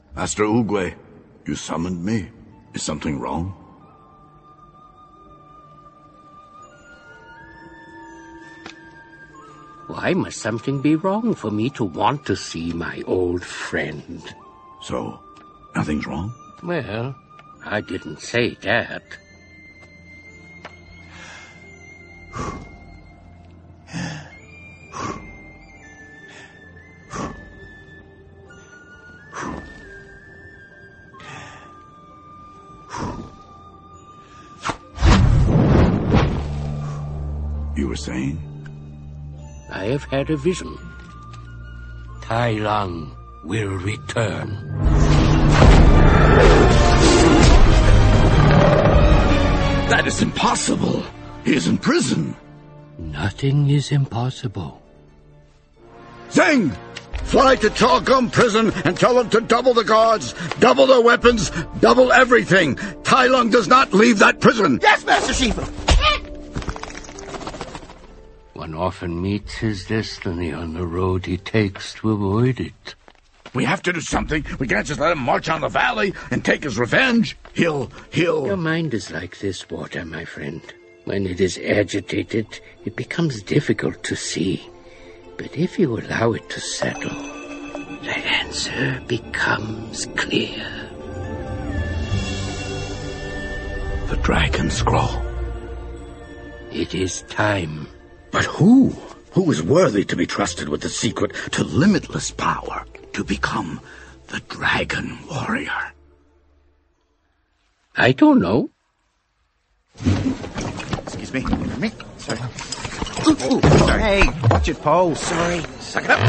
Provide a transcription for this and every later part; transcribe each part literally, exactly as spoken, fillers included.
Master Oogway, you summoned me. Is something wrong? Why must something be wrong for me to want to see my old friend? So, nothing's wrong? Well, I didn't say that. You were saying? I have had a vision. Tai Lung will return. That is impossible. He is in prison. Nothing is impossible. Zeng! Fly to Talgum prison and tell them to double the guards, double their weapons, double everything. Tai Lung does not leave that prison. Yes, Master Shifu! One often meets his destiny on the road he takes to avoid it. We have to do something. We can't just let him march on the valley and take his revenge. He'll, he'll... Your mind is like this water, my friend. When it is agitated, it becomes difficult to see. But if you allow it to settle, the answer becomes clear. The Dragon Scroll. It is time. But who? Who is worthy to be trusted with the secret to limitless power, to become the Dragon Warrior? I don't know. Excuse me. Me? Sorry. Ooh, ooh, sorry. Hey, watch it, Poe. Sorry. Suck it up.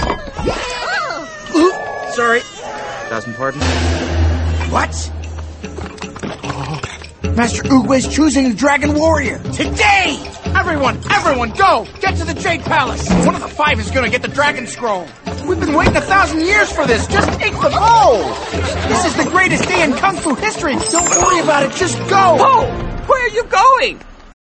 Ooh, sorry. Doesn't pardon. What? Oh, Master Oogway's choosing the Dragon Warrior. Today! Everyone, everyone, go! Get to the Jade Palace! One of the five is gonna get the Dragon Scroll. We've been waiting a thousand years for this. Just take the bowl! This is the greatest day in Kung Fu history. Don't worry about it, just go! Oh, where are you going?